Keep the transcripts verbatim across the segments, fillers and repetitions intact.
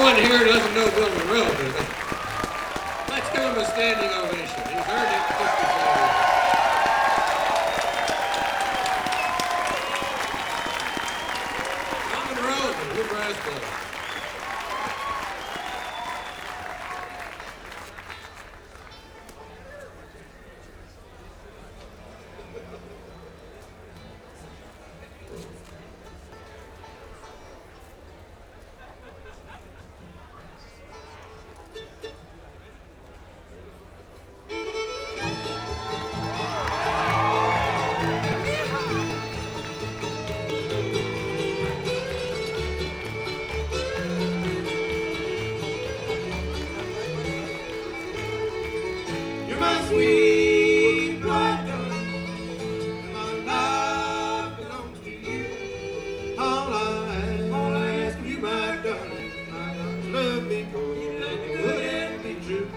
Anyone here doesn't know Bill Monroe, does it? Let's give him a standing ovation. He's earned it fifty-four years. Tom Monroe, the Blue Brass Band. My sweet bright darling, my life belongs to you. All I, all I ask of you, my darling, my darling, love me good, love me good and be true.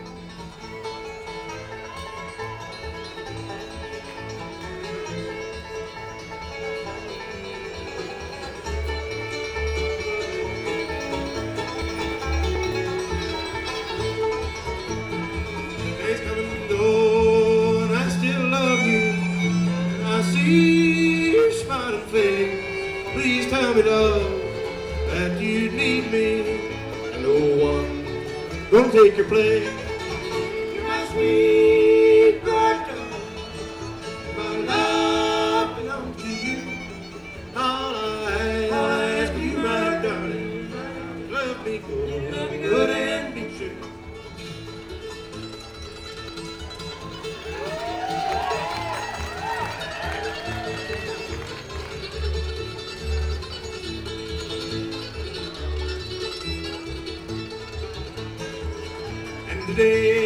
Days coming and go, and I still love you. And I see your smiling face. Please tell me, love, that you need me, and no one gonna take your place. You're my sweet bright darling, my love belongs to you. All I, all I ask of you, my darling, love me good, love me good and be true. And today